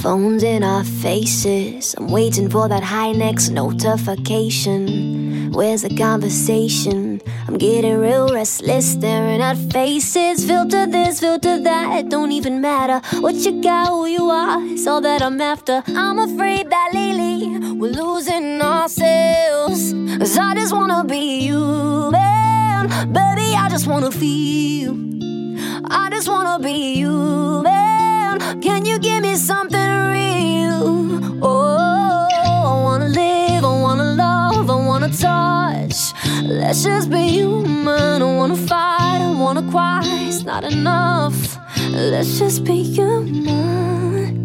Phones in our faces, I'm waiting for that high next notification. Where's the conversation? I'm getting real restless, staring at faces. Filter this, filter that, it don't even matter. What you got, who you are, it's all that I'm after. I'm afraid that lately we're losing ourselves, 'cause I just wanna be you, man. Baby, I just wanna feel, I just wanna be you, man. Can you give me something real? Oh, I wanna live, I wanna love, I wanna touch. Let's just be human. I wanna fight, I wanna cry, it's not enough. Let's just be human.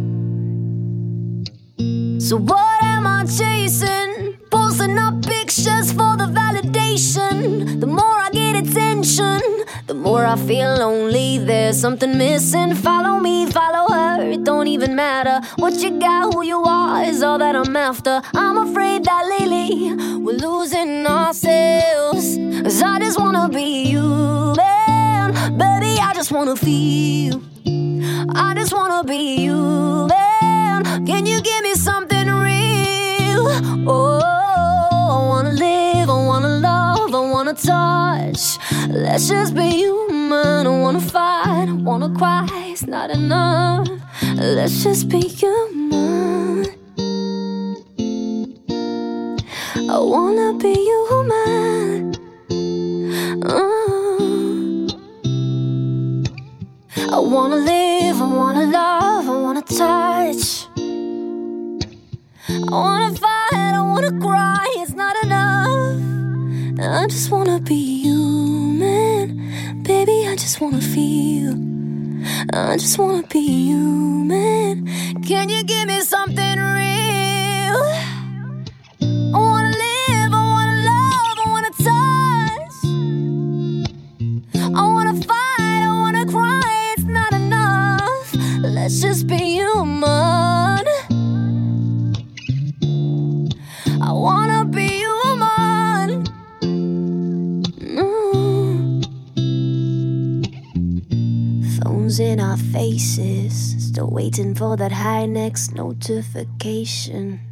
So what am I chasing? Posting up pictures for the validation. The more I get attention, the more I feel lonely. There's something missing. Follow me, follow her, it don't even matter. What you got, who you are, is all that I'm after. I'm afraid that lately we're losing ourselves, 'cause I just wanna be you, man. Baby, I just wanna feel, I just wanna be you, man. Can you give me something real? Oh, I wanna live, I wanna love, I wanna touch. Let's just be human. I wanna fight, I wanna cry, it's not enough. Let's just be human. I wanna be human. I wanna live, I wanna love, I wanna touch. I wanna fight, I wanna cry, it's not enough. I just wanna be human. Baby, I just wanna feel, I just wanna be human. Can you give me something real? I wanna live, I wanna love, I wanna touch. I wanna fight, I wanna cry, it's not enough. Let's just be human. I wanna be human. Phones in our faces, still waiting for that high next notification.